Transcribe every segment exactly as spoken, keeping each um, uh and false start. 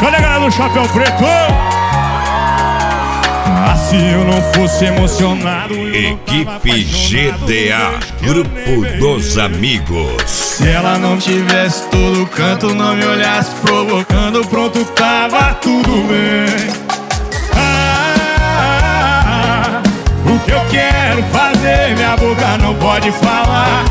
Cadê a galera do Chapéu Preto? Ah, se eu não fosse emocionado. Equipe G D A, Grupo dos Amigos. Se ela não tivesse todo canto, não me olhasse provocando, pronto, tava tudo bem. Ah, o que eu quero fazer, minha boca não pode falar.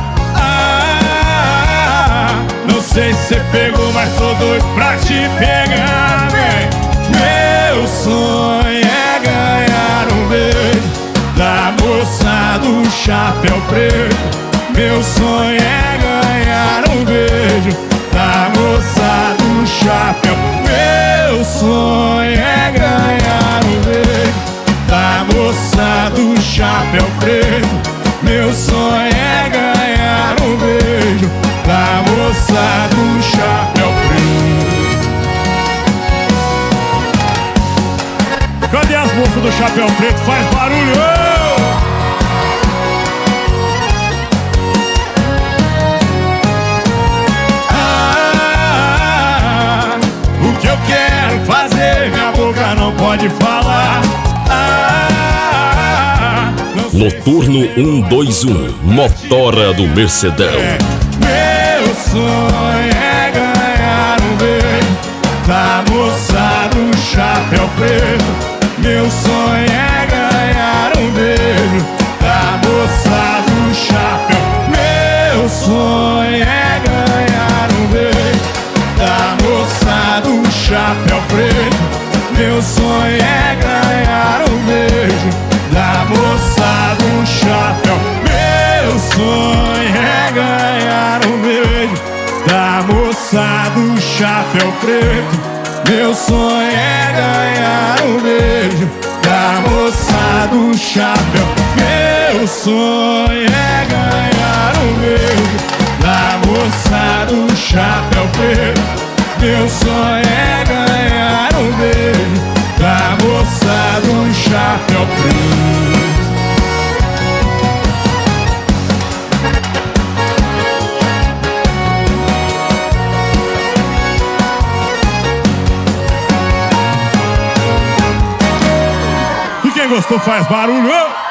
Ah, não sei se você pegou, mas sou doido pra te pegar, vem. Meu sonho é ganhar um beijo da moça do Chapéu Preto. Meu sonho é ganhar um beijo da moça do chapéu. Meu sonho é ganhar um beijo da moça do Chapéu Preto. Meu sonho é ganhar um beijo da moça do Chapéu Preto. Cadê as moças do Chapéu Preto? Faz barulho! Não pode falar. Ah, Noturno um dois um, motora do Mercedão. É, meu sonho é ganhar um beijo da moça do Chapéu Preto. Meu sonho é ganhar um beijo da moça do chapéu. Meu sonho é ganhar um beijo da moça do Chapéu Preto. Meu sonho é ganhar um beijo da moça do chapéu. Meu sonho é ganhar um beijo da moça do Chapéu Preto. Meu sonho é ganhar um beijo da moça do chapéu. Meu sonho é ganhar um beijo da moça do Chapéu Preto. Meu sonho é ganhar um beijo da moça do Chapéu Preto. E quem gostou faz barulho!